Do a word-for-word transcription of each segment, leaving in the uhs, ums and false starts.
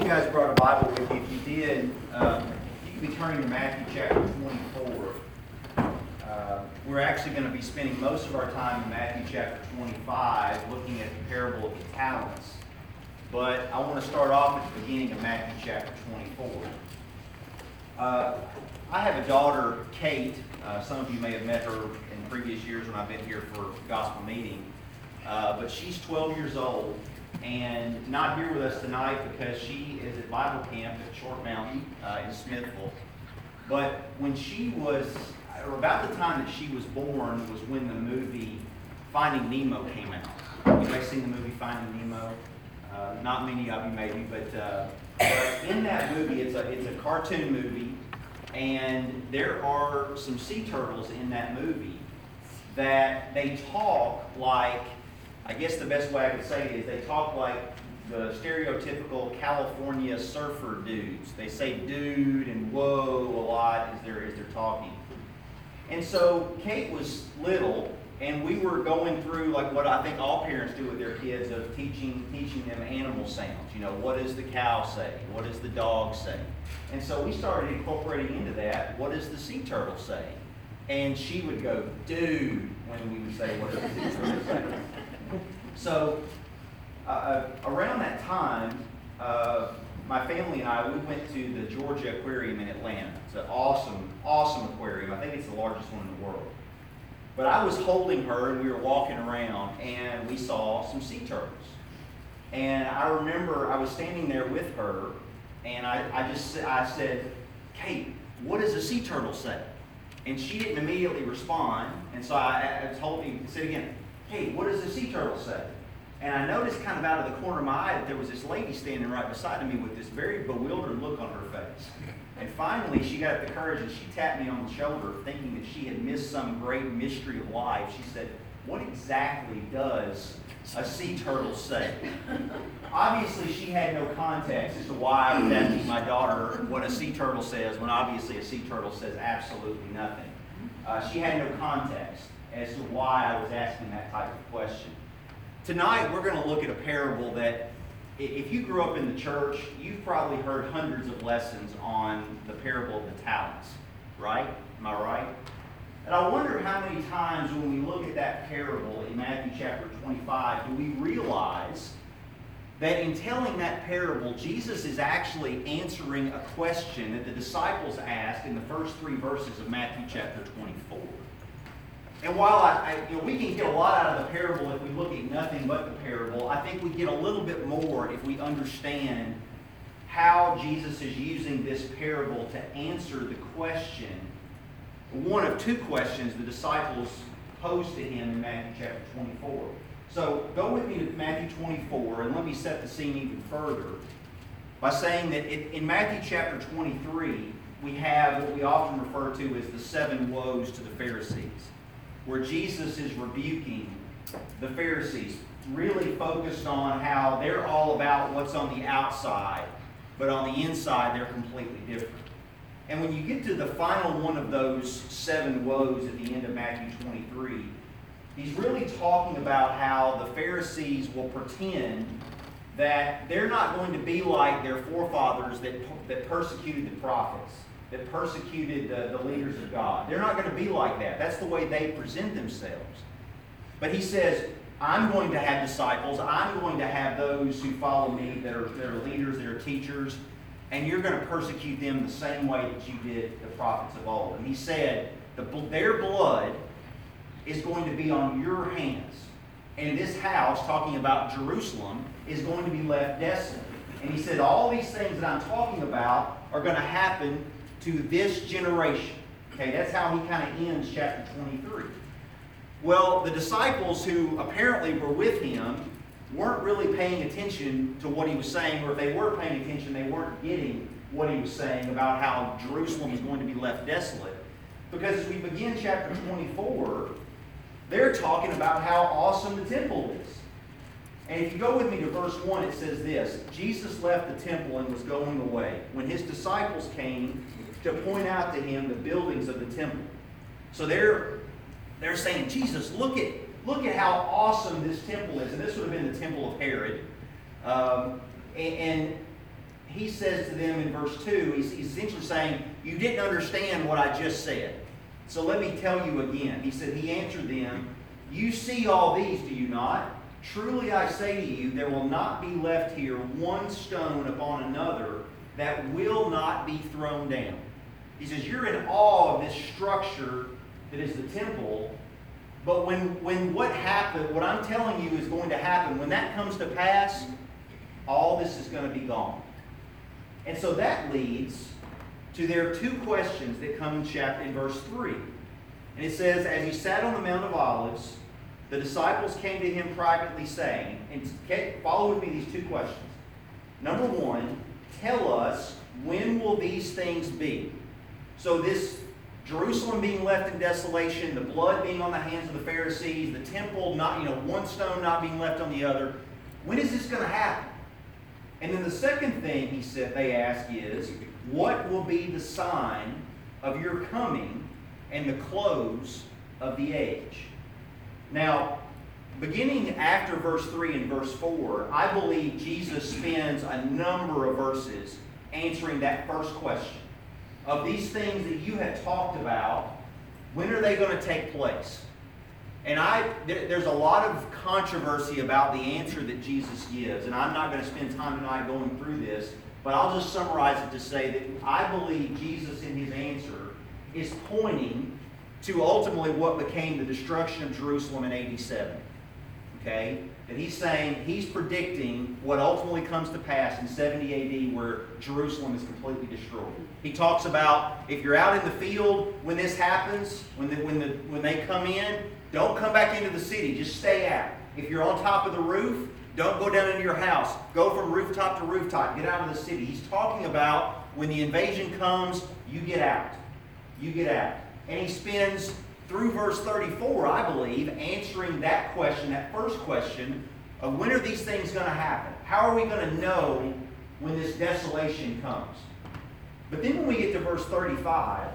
guys brought a Bible with you. If you did, um, you can be turning to Matthew chapter twenty-four. Uh, we're actually going to be spending most of our time in Matthew chapter twenty-five looking at the parable of the talents. But I want to start off at the beginning of Matthew chapter twenty-four. Uh, I have a daughter, Kate. Uh, some of you may have met her in previous years when I've been here for gospel meeting. Uh, but she's twelve years old and not here with us tonight because she is at Bible camp at Short Mountain uh, in Smithville. But when she was, or about the time that she was born, was when the movie Finding Nemo came out. You guys seen the movie Finding Nemo? Uh, not many of you maybe, but, uh, but in that movie, it's a it's a cartoon movie, and there are some sea turtles in that movie that they talk like, I guess the best way I could say it is they talk like the stereotypical California surfer dudes. They say dude and whoa a lot as they're, as they're talking. And so Kate was little, and we were going through like what I think all parents do with their kids of teaching teaching them animal sounds. You know, what does the cow say? What does the dog say? And so we started incorporating into that, what does the sea turtle say? And she would go, dude, when we would say, what does the sea turtle say? So uh, around that time, uh, my family and I, we went to the Georgia Aquarium in Atlanta. It's an awesome, awesome aquarium. I think it's the largest one in the world. But I was holding her and we were walking around and we saw some sea turtles. And I remember I was standing there with her and I, I just I said, Kate, what does a sea turtle say? And she didn't immediately respond. And so I, I told him, I said again, Kate, what does a sea turtle say? And I noticed kind of out of the corner of my eye that there was this lady standing right beside me with this very bewildered look on her face. And finally, she got the courage and she tapped me on the shoulder, thinking that she had missed some great mystery of life. She said, what exactly does a sea turtle say? Obviously, she had no context as to why I was asking my daughter what a sea turtle says, when obviously a sea turtle says absolutely nothing. Uh, she had no context as to why I was asking that type of question. Tonight, we're going to look at a parable that, if you grew up in the church, you've probably heard hundreds of lessons on the parable of the talents, right? Am I right? And I wonder how many times when we look at that parable in Matthew chapter twenty-five, do we realize that in telling that parable, Jesus is actually answering a question that the disciples asked in the first three verses of Matthew chapter twenty-four. And while I, I, you know, we can get a lot out of the parable if we look at nothing but the parable, I think we get a little bit more if we understand how Jesus is using this parable to answer the question, one of two questions the disciples posed to him in Matthew chapter twenty-four. So go with me to Matthew twenty-four, and let me set the scene even further by saying that it, in Matthew chapter twenty-three, we have what we often refer to as the seven woes to the Pharisees, where Jesus is rebuking the Pharisees, really focused on how they're all about what's on the outside, but on the inside they're completely different. And when you get to the final one of those seven woes at the end of Matthew twenty-three, he's really talking about how the Pharisees will pretend that they're not going to be like their forefathers that, that persecuted the prophets, that persecuted the, the leaders of God. They're not going to be like that. That's the way they present themselves. But he says, I'm going to have disciples. I'm going to have those who follow me that are, that are leaders, that are teachers, and you're going to persecute them the same way that you did the prophets of old. And he said, the, their blood is going to be on your hands. And this house, talking about Jerusalem, is going to be left desolate. And he said, all these things that I'm talking about are going to happen to this generation. Okay, that's how he kind of ends chapter twenty-three. Well, the disciples who apparently were with him weren't really paying attention to what he was saying, or if they were paying attention, they weren't getting what he was saying about how Jerusalem is going to be left desolate. Because as we begin chapter twenty-four, they're talking about how awesome the temple is. And if you go with me to verse one, it says this: Jesus left the temple and was going away, when his disciples came to point out to him the buildings of the temple. So they're they're saying, Jesus, look at look at how awesome this temple is. And this would have been the temple of Herod. Um, and, and he says to them in verse two, he's, he's essentially saying, you didn't understand what I just said. So let me tell you again. He said, he answered them, you see all these, do you not? Truly I say to you, there will not be left here one stone upon another that will not be thrown down. He says, you're in awe of this structure that is the temple, but when, when what happened, what I'm telling you is going to happen, when that comes to pass, all this is going to be gone. And so that leads to there are two questions that come in chapter in verse three. And it says, as he sat on the Mount of Olives, the disciples came to him privately saying, and follow with me these two questions. Number one, tell us, when will these things be? So this Jerusalem being left in desolation, the blood being on the hands of the Pharisees, the temple not, you know, one stone not being left on the other. When is this going to happen? And then the second thing he said they ask is, what will be the sign of your coming and the close of the age? Now, beginning after verse three and verse four, I believe Jesus spends a number of verses answering that first question. Of these things that you have talked about, when are they going to take place? And I, there, there's a lot of controversy about the answer that Jesus gives, and I'm not going to spend time tonight going through this, but I'll just summarize it to say that I believe Jesus in his answer is pointing to ultimately what became the destruction of Jerusalem in A D seven. Okay? That he's saying, he's predicting what ultimately comes to pass in seventy A D where Jerusalem is completely destroyed. He talks about if you're out in the field when this happens, when, the, when, the, when they come in, don't come back into the city. Just stay out. If you're on top of the roof, don't go down into your house. Go from rooftop to rooftop. Get out of the city. He's talking about when the invasion comes, you get out. You get out. And he spends through verse thirty-four, I believe, answering that question, that first question of when are these things going to happen? How are we going to know when this desolation comes? But then when we get to verse thirty-five,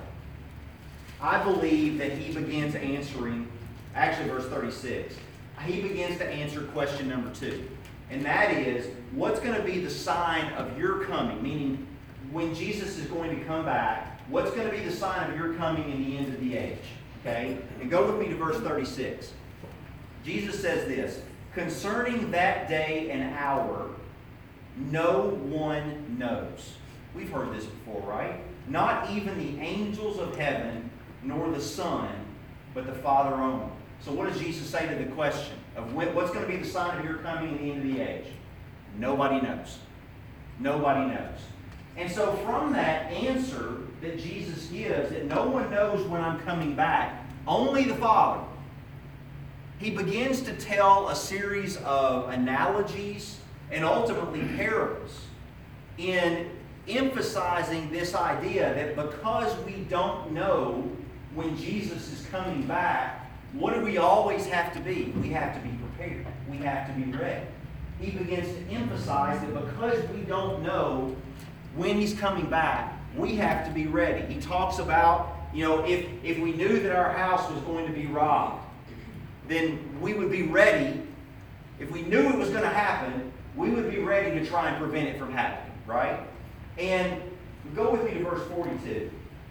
I believe that he begins answering, actually verse thirty-six, he begins to answer question number two. And that is, what's going to be the sign of your coming? Meaning, when Jesus is going to come back, what's going to be the sign of your coming in the end of the age? Okay? And go with me to verse thirty-six. Jesus says this, concerning that day and hour, no one knows. We've heard this before, right? Not even the angels of heaven, nor the Son, but the Father only. So what does Jesus say to the question of when, what's going to be the sign of your coming in the end of the age? Nobody knows. Nobody knows. And so from that answer that Jesus gives, that no one knows when I'm coming back, only the Father, he begins to tell a series of analogies and ultimately parables in emphasizing this idea that because we don't know when Jesus is coming back, what do we always have to be? We have to be prepared. We have to be ready. He begins to emphasize that because we don't know when he's coming back, we have to be ready. He talks about, you know, if, if we knew that our house was going to be robbed, then we would be ready. If we knew it was going to happen, we would be ready to try and prevent it from happening, right? And go with me to verse forty-two.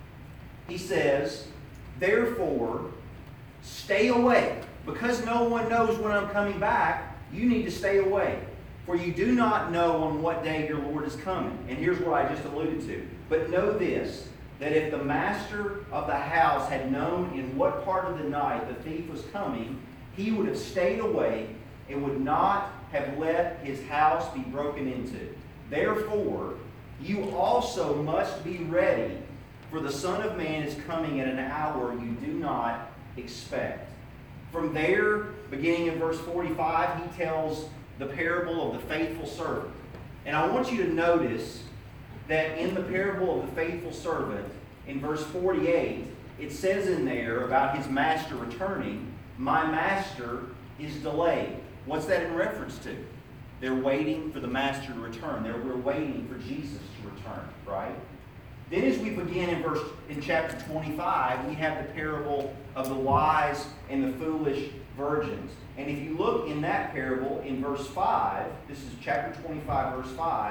He says, therefore, stay away. Because no one knows when I'm coming back, you need to stay away. For you do not know on what day your Lord is coming. And here's what I just alluded to. But know this, that if the master of the house had known in what part of the night the thief was coming, he would have stayed away and would not have let his house be broken into. Therefore, you also must be ready, for the Son of Man is coming at an hour you do not expect. From there, beginning in verse forty-five, he tells the parable of the faithful servant. And I want you to notice that in the parable of the faithful servant, in verse forty-eight, it says in there about his master returning, my master is delayed. What's that in reference to? They're waiting for the master to return. They're, we're waiting for Jesus to return, right? Then as we begin in verse in chapter twenty-five, we have the parable of the wise and the foolish virgins. And if you look in that parable in verse five, this is chapter twenty-five, verse five,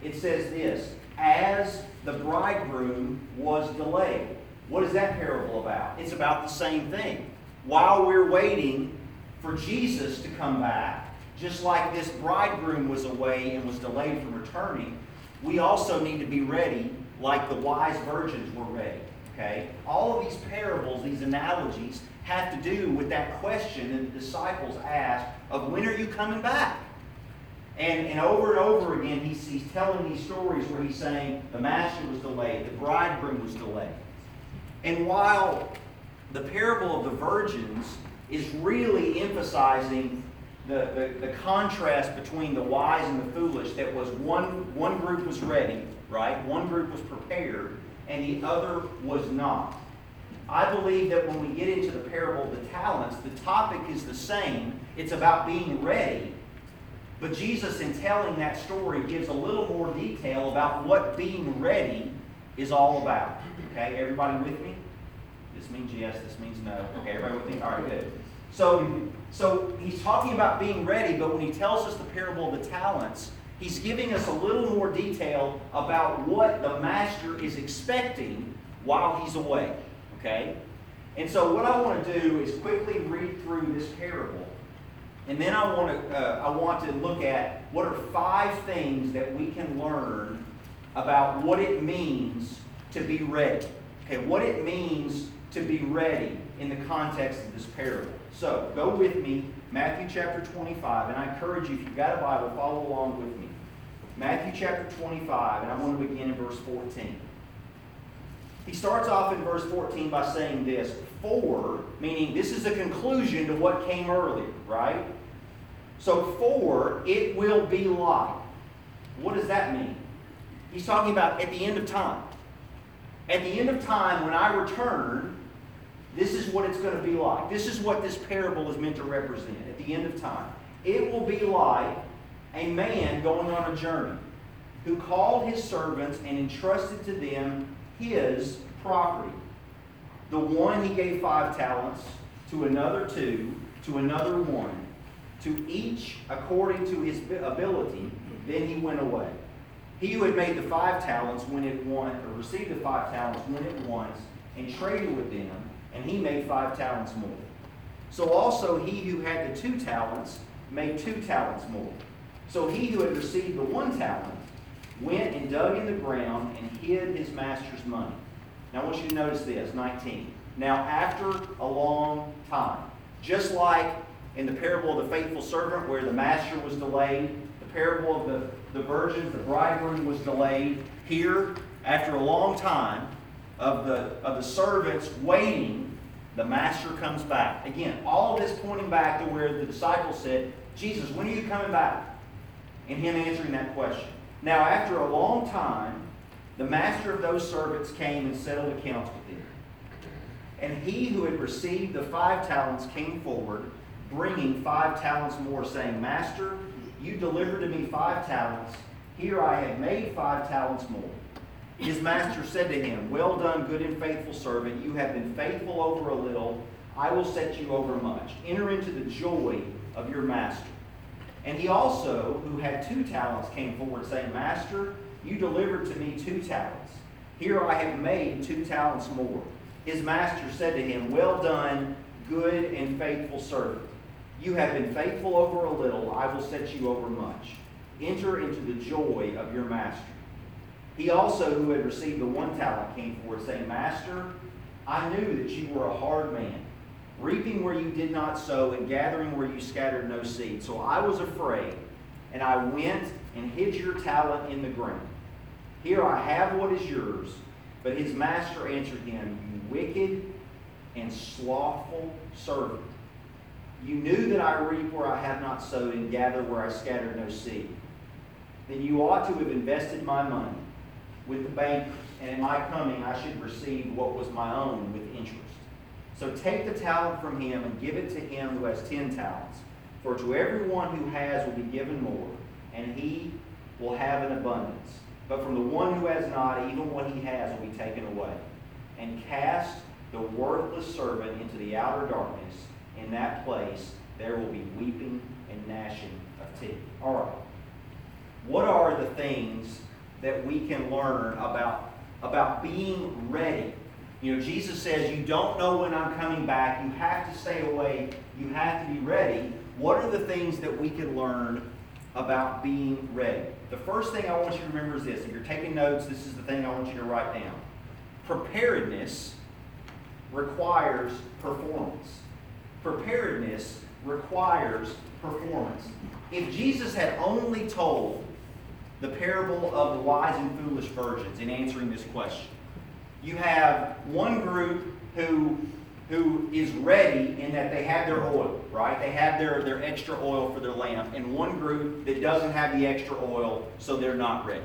it says this, as the bridegroom was delayed. What is that parable about? It's about the same thing. While we're waiting for Jesus to come back, just like this bridegroom was away and was delayed from returning, we also need to be ready like the wise virgins were ready. Okay? All of these parables, these analogies, have to do with that question that the disciples asked of when are you coming back? And, and over and over again, he's, he's telling these stories where he's saying the master was delayed, the bridegroom was delayed. And while the parable of the virgins is really emphasizing the, the, the contrast between the wise and the foolish, that was one, one group was ready, right? One group was prepared, and the other was not. I believe that when we get into the parable of the talents, the topic is the same. It's about being ready. But Jesus, in telling that story, gives a little more detail about what being ready is all about. Okay, everybody with me? This means yes, this means no. Okay, everybody with me? All right, good. So, so he's talking about being ready, but when he tells us the parable of the talents, he's giving us a little more detail about what the master is expecting while he's away. Okay? And so what I want to do is quickly read through this parable. And then I want to uh, I want to look at what are five things that we can learn about what it means to be ready. Okay, what it means to be ready in the context of this parable. So, go with me, Matthew chapter twenty-five, and I encourage you, if you've got a Bible, follow along with me. Matthew chapter twenty-five, and I want to begin in verse fourteen. He starts off in verse fourteen by saying this, for, meaning this is a conclusion to what came earlier, right? So, for it will be like. What does that mean? He's talking about at the end of time. At the end of time, when I return, this is what it's going to be like. This is what this parable is meant to represent at the end of time. It will be like a man going on a journey who called his servants and entrusted to them his property. The one he gave five talents, to another two, to another one, to each according to his ability. Then he went away. He who had made the five talents went at once, or received the five talents went at once and traded with them, and he made five talents more. So also he who had the two talents made two talents more. So he who had received the one talent went and dug in the ground and hid his master's money. Now I want you to notice this, nineteen. Now after a long time, just like in the parable of the faithful servant where the master was delayed, the parable of the, the virgins, the bridegroom was delayed, here, after a long time of the, of the servants waiting, the master comes back. Again, all of this pointing back to where the disciples said, Jesus, when are you coming back? And him answering that question. Now, after a long time, the master of those servants came and settled accounts with them. And he who had received the five talents came forward, bringing five talents more, saying, Master, you delivered to me five talents. Here I have made five talents more. His master said to him, Well done, good and faithful servant. You have been faithful over a little. I will set you over much. Enter into the joy of your master. And he also, who had two talents, came forward, saying, Master, you delivered to me two talents. Here I have made two talents more. His master said to him, Well done, good and faithful servant. You have been faithful over a little. I will set you over much. Enter into the joy of your master. He also, who had received the one talent, came forward, saying, Master, I knew that you were a hard man, reaping where you did not sow and gathering where you scattered no seed. So I was afraid, and I went and hid your talent in the ground. Here I have what is yours. But his master answered him, You wicked and slothful servant. You knew that I reap where I have not sowed and gather where I scattered no seed. Then you ought to have invested my money with the bankers, and at my coming I should receive what was my own with interest. So take the talent from him and give it to him who has ten talents. For to everyone who has will be given more, and he will have an abundance. But from the one who has not, even what he has will be taken away. And cast the worthless servant into the outer darkness. In that place there will be weeping and gnashing of teeth. All right. What are the things that we can learn about, about being ready. You know, Jesus says, you don't know when I'm coming back. You have to stay awake. You have to be ready. What are the things that we can learn about being ready? The first thing I want you to remember is this. If you're taking notes, this is the thing I want you to write down. Preparedness requires performance. Preparedness requires performance. If Jesus had only told the parable of the wise and foolish virgins in answering this question, you have one group who, who is ready in that they have their oil, right? They have their, their extra oil for their lamp, and one group that doesn't have the extra oil, so they're not ready.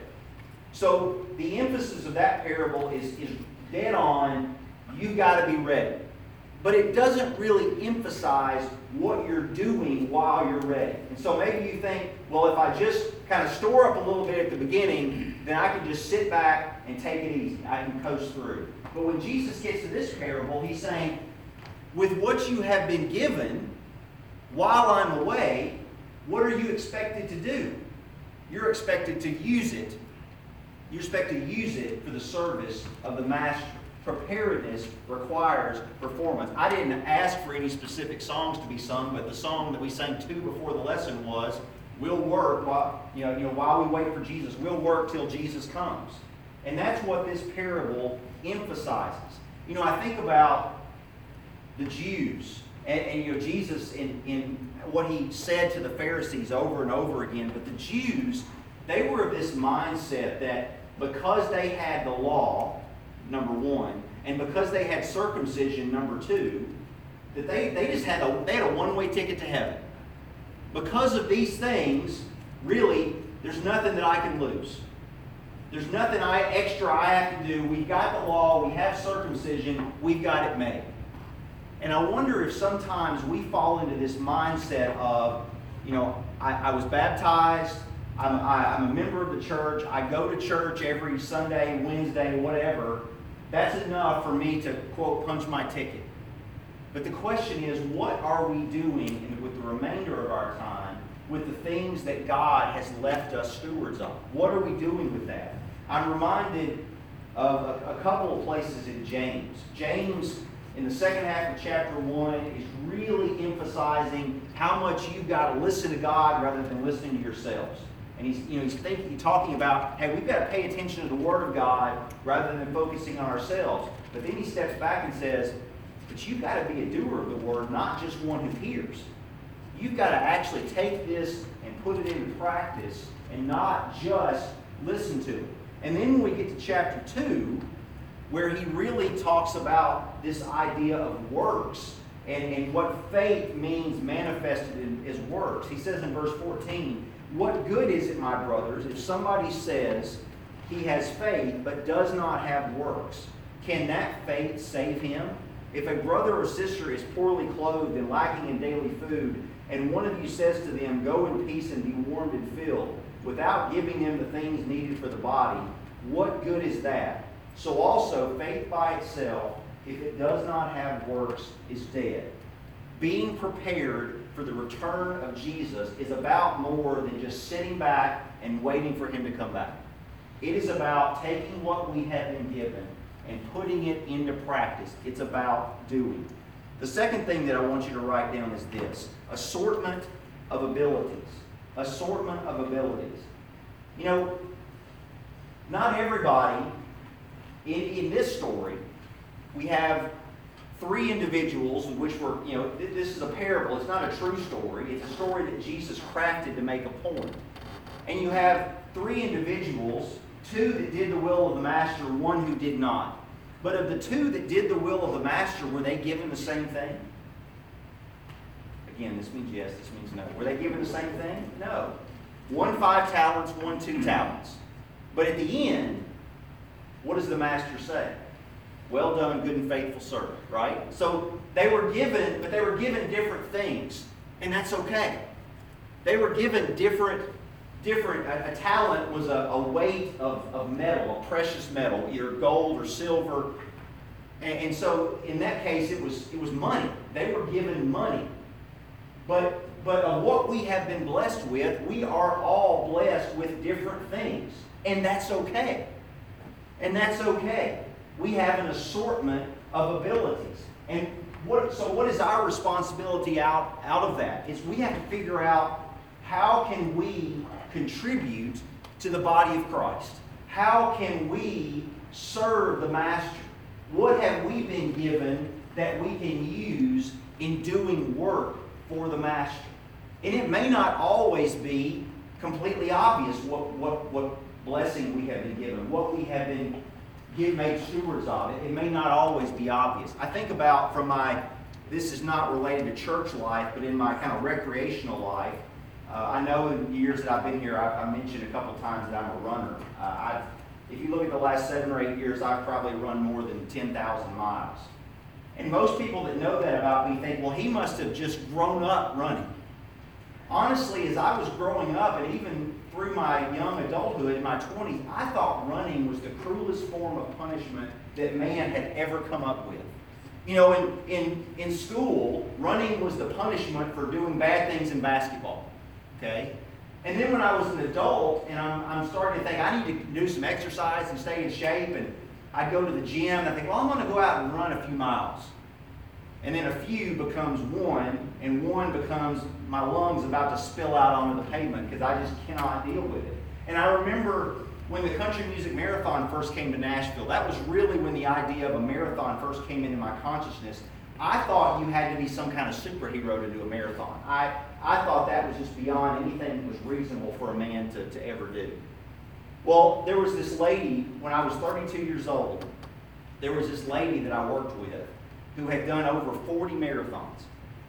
So the emphasis of that parable is, is dead on, you've got to be ready. But it doesn't really emphasize what you're doing while you're ready. And so maybe you think, well, if I just kind of store up a little bit at the beginning, then I can just sit back and take it easy. I can coast through. But when Jesus gets to this parable, he's saying, with what you have been given while I'm away, what are you expected to do? You're expected to use it. You're expected to use it for the service of the Master. Preparedness requires performance. I didn't ask for any specific songs to be sung, but the song that we sang two before the lesson was, we'll work while, you know, you know, while we wait for Jesus. We'll work till Jesus comes. And that's what this parable emphasizes. You know, I think about the Jews and, and you know, Jesus in, in what he said to the Pharisees over and over again. But the Jews, they were of this mindset that because they had the law, number one, and because they had circumcision, number two, that they, they just had a, they had a one-way ticket to heaven. Because of these things, really, there's nothing that I can lose. There's nothing I, extra I have to do. We've got the law, we have circumcision, we've got it made. And I wonder if sometimes we fall into this mindset of, you know, I, I was baptized, I'm, I, I'm a member of the church, I go to church every Sunday, Wednesday, whatever. That's enough for me to, quote, punch my ticket. But the question is, what are we doing with the remainder of our time with the things that God has left us stewards of? What are we doing with that? I'm reminded of a, a couple of places in James. James, in the second half of chapter one, is really emphasizing how much you've got to listen to God rather than listening to yourselves. And he's, you know, he's thinking, talking about, hey, we've got to pay attention to the Word of God rather than focusing on ourselves. But then he steps back and says, but you've got to be a doer of the Word, not just one who hears. You've got to actually take this and put it into practice and not just listen to it. And then when we get to chapter two, where he really talks about this idea of works and, and what faith means manifested in, as works. He says in verse fourteen, what good is it, my brothers, if somebody says he has faith but does not have works? Can that faith save him? If a brother or sister is poorly clothed and lacking in daily food, and one of you says to them, go in peace and be warmed and filled, without giving them the things needed for the body, what good is that? So also, faith by itself, if it does not have works, is dead. Being prepared for the return of Jesus is about more than just sitting back and waiting for him to come back. It is about taking what we have been given and putting it into practice. It's about doing. The second thing that I want you to write down is this: assortment of abilities. Assortment of abilities. You know, not everybody, in, in this story, we have three individuals, which were, you know, this is a parable. It's not a true story. It's a story that Jesus crafted to make a point. And you have three individuals, two that did the will of the master, one who did not. But of the two that did the will of the master, were they given the same thing? Again, this means yes, this means no. Were they given the same thing? No. One five talents, one two talents. But at the end, what does the master say? Well done, good and faithful servant, right? So they were given, but they were given different things, and that's okay. They were given different, different, a, a talent was a, a weight of, of metal, a precious metal, either gold or silver. And, and so in that case, it was, it was money. They were given money. But, but of what we have been blessed with, we are all blessed with different things. And that's okay. And that's okay. We have an assortment of abilities. And what, so what is our responsibility out, out of that? Is we have to figure out how can we contribute to the body of Christ? How can we serve the Master? What have we been given that we can use in doing work for the Master? And it may not always be completely obvious what, what, what blessing we have been given, what we have been give, made stewards of. It, it may not always be obvious. I think about from my, this is not related to church life, but in my kind of recreational life, uh, I know in the years that I've been here, I, I mentioned a couple times that I'm a runner. Uh, I've, if you look at the last seven or eight years, I've probably run more than ten thousand miles. And most people that know that about me think, well, he must have just grown up running. Honestly, as I was growing up, and even through my young adulthood, in my twenties, I thought running was the cruelest form of punishment that man had ever come up with. You know, in, in, in school, running was the punishment for doing bad things in basketball. Okay? And then when I was an adult, and I'm, I'm starting to think, I need to do some exercise and stay in shape, and I'd go to the gym, and I think, well, I'm going to go out and run a few miles. And then a few becomes one, and one becomes my lungs about to spill out onto the pavement because I just cannot deal with it. And I remember when the Country Music Marathon first came to Nashville, that was really when the idea of a marathon first came into my consciousness. I thought you had to be some kind of superhero to do a marathon. I, I thought that was just beyond anything that was reasonable for a man to, to ever do. Well, there was this lady, when I was thirty-two years old, there was this lady that I worked with who had done over forty marathons.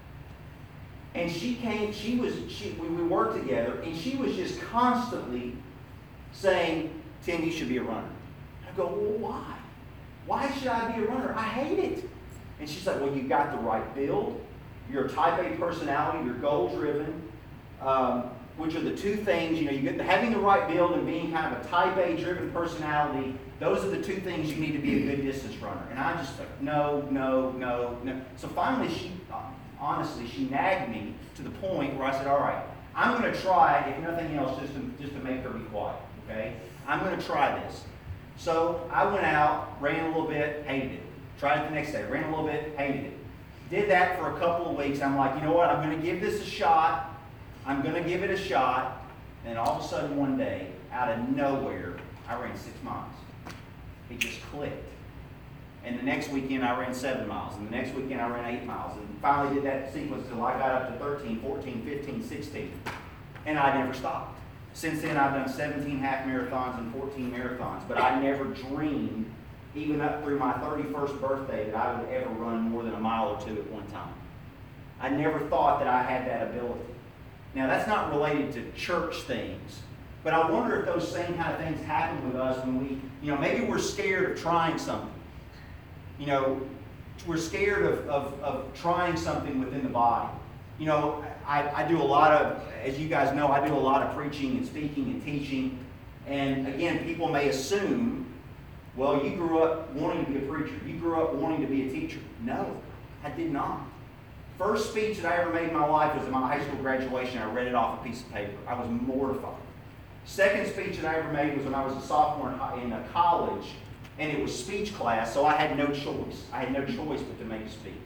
And she came, she was, she, we, we worked together, and she was just constantly saying, Tim, you should be a runner. I go, well, why? Why should I be a runner? I hate it. And she's like, well, you've got the right build, you're a type A personality, you're goal-driven, um, which are the two things, you know, you get the, having the right build and being kind of a type A-driven personality. Those are the two things you need to be a good distance runner. And I just like, no, no, no, no. So finally, she, honestly, she nagged me to the point where I said, all right, I'm going to try, if nothing else, just to, just to make her be quiet, okay? I'm going to try this. So I went out, ran a little bit, hated it. Tried it the next day, ran a little bit, hated it. Did that for a couple of weeks. I'm like, you know what, I'm going to give this a shot. I'm going to give it a shot. And all of a sudden one day, out of nowhere, I ran six miles. It just clicked. And the next weekend I ran seven miles. And the next weekend I ran eight miles. And finally did that sequence until I got up to thirteen, fourteen, fifteen, sixteen. And I never stopped. Since then I've done seventeen half marathons and fourteen marathons. But I never dreamed, even up through my thirty-first birthday, that I would ever run more than a mile or two at one time. I never thought that I had that ability. Now that's not related to church things. But I wonder if those same kind of things happen with us when we, you know, maybe we're scared of trying something. You know, we're scared of, of, of trying something within the body. You know, I, I do a lot of, as you guys know, I do a lot of preaching and speaking and teaching. And again, people may assume, well, you grew up wanting to be a preacher. You grew up wanting to be a teacher. No, I did not. First speech that I ever made in my life was at my high school graduation. I read it off a piece of paper. I was mortified. Second speech that I ever made was when I was a sophomore in a college, and it was speech class, so I had no choice. I had no choice but to make a speech.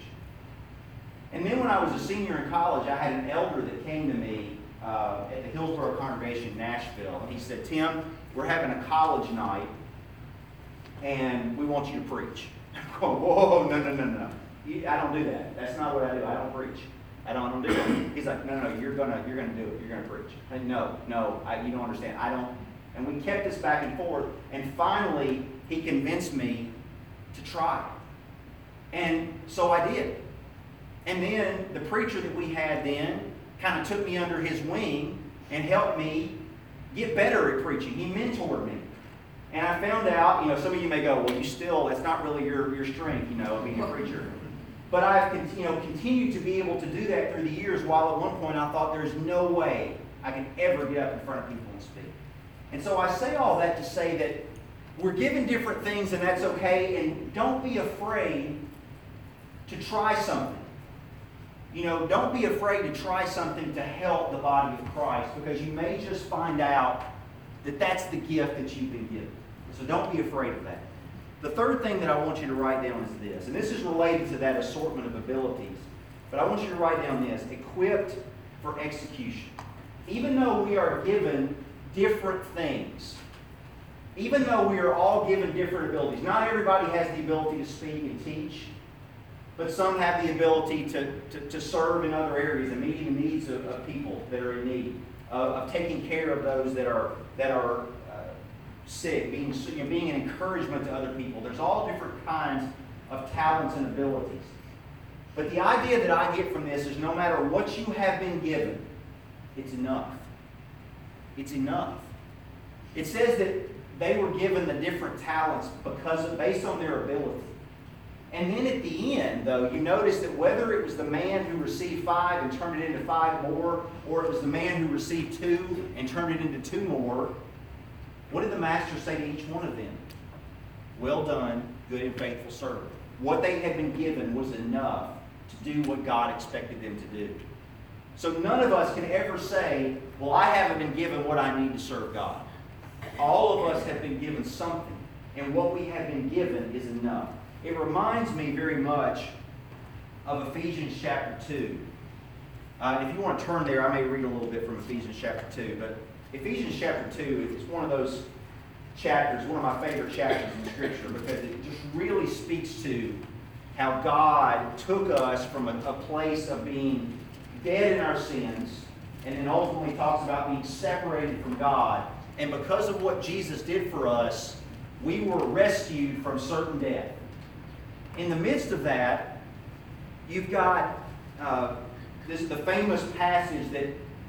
And then when I was a senior in college, I had an elder that came to me uh, at the Hillsborough congregation in Nashville, and he said, Tim, we're having a college night, and we want you to preach. I'm going, whoa, no, no, no, no. I don't do that. That's not what I do. I don't preach. I don't, I don't do that. He's like, no, no, no, you're gonna, you're gonna do it. You're gonna preach. I said, no, no, I, you don't understand. I don't. And we kept this back and forth. And finally, he convinced me to try. And so I did. And then the preacher that we had then kind of took me under his wing and helped me get better at preaching. He mentored me. And I found out, you know, some of you may go, well, you still, that's not really your, your strength, you know, being a preacher. But I've you know, continued to be able to do that through the years, while at one point I thought there's no way I can ever get up in front of people and speak. And so I say all that to say that we're given different things, and that's okay, and don't be afraid to try something. You know, don't be afraid to try something to help the body of Christ, because you may just find out that that's the gift that you've been given. So don't be afraid of that. The third thing that I want you to write down is this, and this is related to that assortment of abilities, but I want you to write down this: equipped for execution. Even though we are given different things, even though we are all given different abilities, not everybody has the ability to speak and teach, but some have the ability to, to, to serve in other areas and meeting the needs of, of people that are in need, uh, of taking care of those that are that are uh, sick, being, you know, being an encouragement to other people. There's all different kinds of talents and abilities. But the idea that I get from this is no matter what you have been given, it's enough. It's enough. It says that they were given the different talents because of, based on their ability. And then at the end, though, you notice that whether it was the man who received five and turned it into five more, or it was the man who received two and turned it into two more, what did the master say to each one of them? Well done, good and faithful servant. What they had been given was enough to do what God expected them to do. So none of us can ever say, well, I haven't been given what I need to serve God. All of us have been given something, and what we have been given is enough. It reminds me very much of Ephesians chapter two. Uh, and if you want to turn there, I may read a little bit from Ephesians chapter two. But Ephesians chapter two is one of those chapters, one of my favorite chapters in Scripture, because it just really speaks to how God took us from a, a place of being dead in our sins, and then ultimately talks about being separated from God. And because of what Jesus did for us, we were rescued from certain death. In the midst of that, you've got uh, this the famous passage that,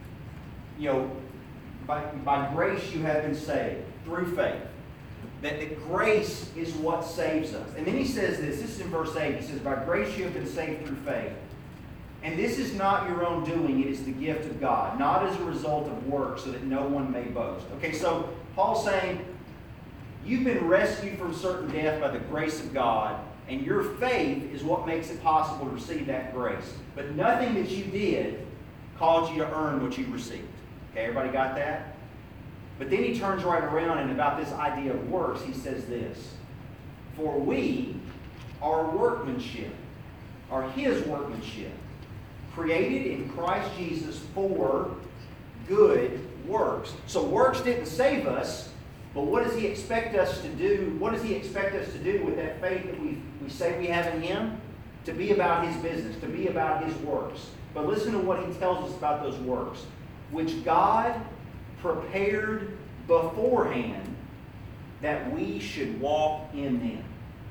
you know, by, by grace you have been saved through faith. That, that grace is what saves us. And then he says this, this is in verse eight, he says, by grace you have been saved through faith. And this is not your own doing, it is the gift of God, not as a result of work, so that no one may boast. Okay, so Paul's saying, you've been rescued from certain death by the grace of God, and your faith is what makes it possible to receive that grace. But nothing that you did caused you to earn what you received. Okay, everybody got that? But then he turns right around, and about this idea of works, he says this: for we are workmanship, are his workmanship, created in Christ Jesus for good works. So works didn't save us, but what does he expect us to do? What does he expect us to do with that faith that we, we say we have in him? To be about his business, to be about his works. But listen to what he tells us about those works, which God prepared beforehand that we should walk in them.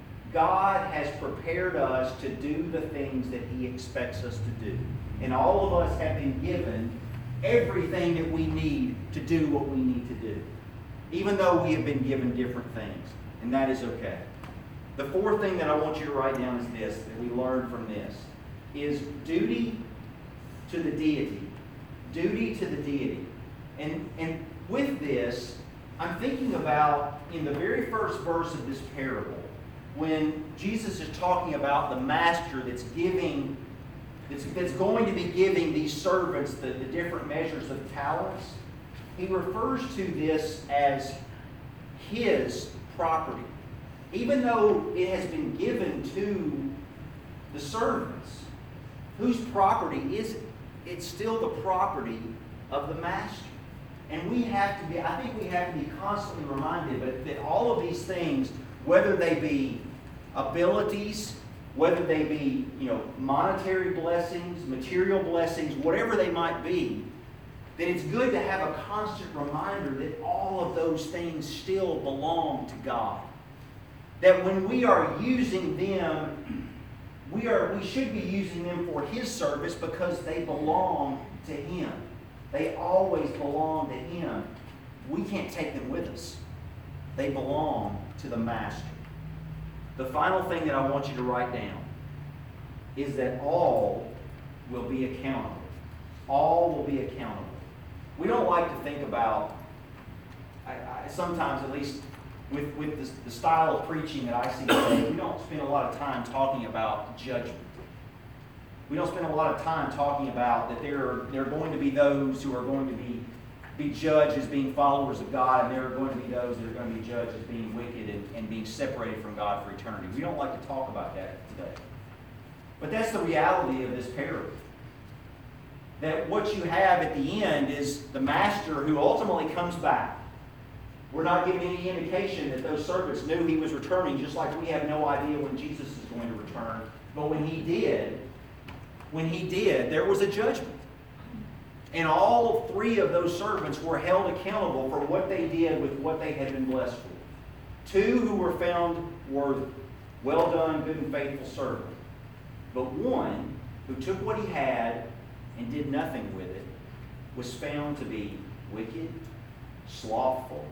God has prepared us to do the things that he expects us to do. And all of us have been given everything that we need to do what we need to do, even though we have been given different things. And that is okay. The fourth thing that I want you to write down is this, that we learn from this, is duty to the deity. Duty to the deity. And, and with this, I'm thinking about in the very first verse of this parable, when Jesus is talking about the master that's giving, that's, that's going to be giving these servants the, the different measures of talents, he refers to this as his property. Even though it has been given to the servants, whose property is it? It's still the property of the master. And we have to be, I think we have to be constantly reminded that, that all of these things, whether they be abilities, whether they be, you know, monetary blessings, material blessings, whatever they might be, that it's good to have a constant reminder that all of those things still belong to God. That when we are using them, we are we should be using them for his service because they belong to him. They always belong to him. We can't take them with us. They belong to the master. The final thing that I want you to write down is that all will be accountable. All will be accountable. We don't like to think about, I, I, sometimes at least with, with the, the style of preaching that I see today, we don't spend a lot of time talking about judgment. We don't spend a lot of time talking about that there are, there are going to be those who are going to be be judged as being followers of God, and there are going to be those that are going to be judged as being wicked and, and being separated from God for eternity. We don't like to talk about that today. But that's the reality of this parable. That what you have at the end is the master who ultimately comes back. We're not given any indication that those servants knew he was returning, just like we have no idea when Jesus is going to return. But when he did, when he did, there was a judgment. And all three of those servants were held accountable for what they did with what they had been blessed with. Two who were found worthy. Well done, good and faithful servant. But one who took what he had and did nothing with it was found to be wicked, slothful.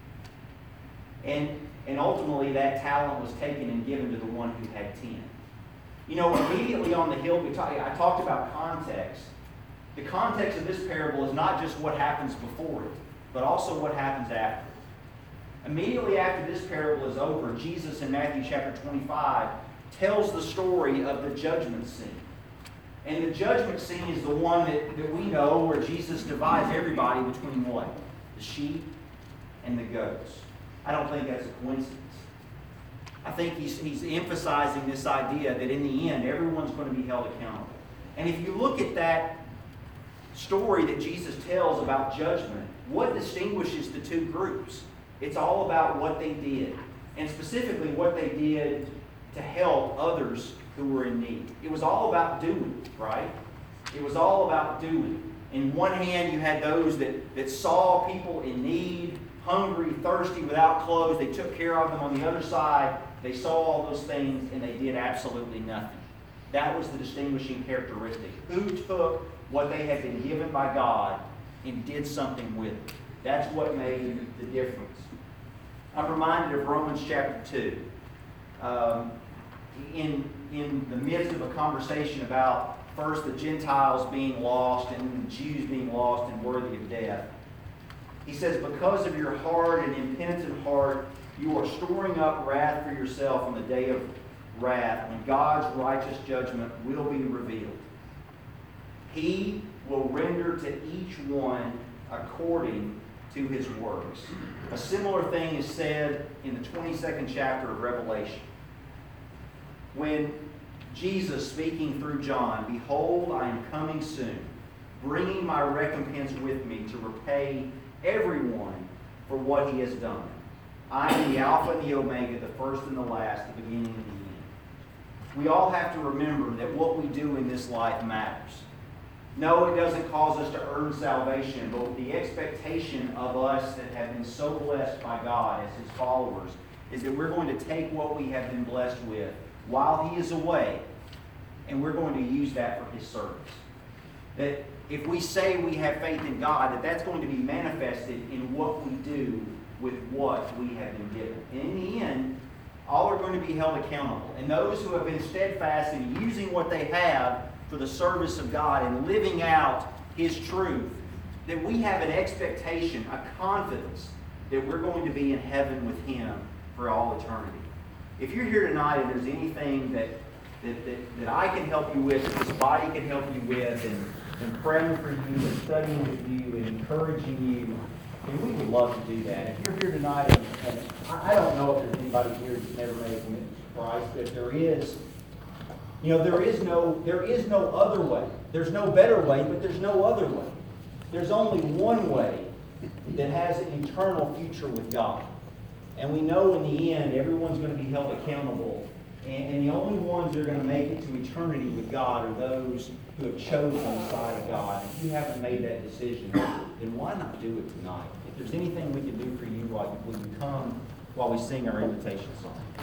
And, and ultimately that talent was taken and given to the one who had ten. You know, immediately on the hill, we talk, I talked about context. The context of this parable is not just what happens before it, but also what happens after it. Immediately after this parable is over, Jesus in Matthew chapter twenty-five tells the story of the judgment scene. And the judgment scene is the one that, that we know where Jesus divides everybody between what? The sheep and the goats. I don't think that's a coincidence. I think he's, he's emphasizing this idea that in the end, everyone's going to be held accountable. And if you look at that story that Jesus tells about judgment, what distinguishes the two groups? It's all about what they did, and specifically what they did to help others who were in need. It was all about doing, right? It was all about doing. In one hand, you had those that, that saw people in need, hungry, thirsty, without clothes. They took care of them. On the other side, they saw all those things and they did absolutely nothing. That was the distinguishing characteristic. Who took what they had been given by God and did something with it? That's what made the difference. I'm reminded of Romans chapter two. Um, in, in the midst of a conversation about first the Gentiles being lost and then the Jews being lost and worthy of death, he says, because of your hard and impenitent heart, you are storing up wrath for yourself on the day of wrath, when God's righteous judgment will be revealed. He will render to each one according to his works. A similar thing is said in the twenty-second chapter of Revelation. When Jesus, speaking through John, behold, I am coming soon, bringing my recompense with me to repay everyone for what he has done. I am the Alpha and the Omega, the first and the last, the beginning and the end. We all have to remember that what we do in this life matters. No, it doesn't cause us to earn salvation, but the expectation of us that have been so blessed by God as his followers is that we're going to take what we have been blessed with while he is away, and we're going to use that for his service. That if we say we have faith in God, that that's going to be manifested in what we do with what we have been given. And in the end, all are going to be held accountable. And those who have been steadfast in using what they have for the service of God and living out his truth, that we have an expectation, a confidence that we're going to be in heaven with him for all eternity. If you're here tonight and there's anything that that, that, that I can help you with, that this body can help you with, and, and praying for you and studying with you and encouraging you, and we would love to do that. If you're here tonight, and, and I don't know if there's anybody here that's never made a commitment to Christ, but if there is, you know, there is no there is no other way. There's no better way, but there's no other way. There's only one way that has an eternal future with God. And we know in the end, everyone's going to be held accountable. And, and the only ones that are going to make it to eternity with God are those who have chosen the side of God. If you haven't made that decision, then why not do it tonight? If there's anything we can do for you while, when you come, while we sing our invitation song.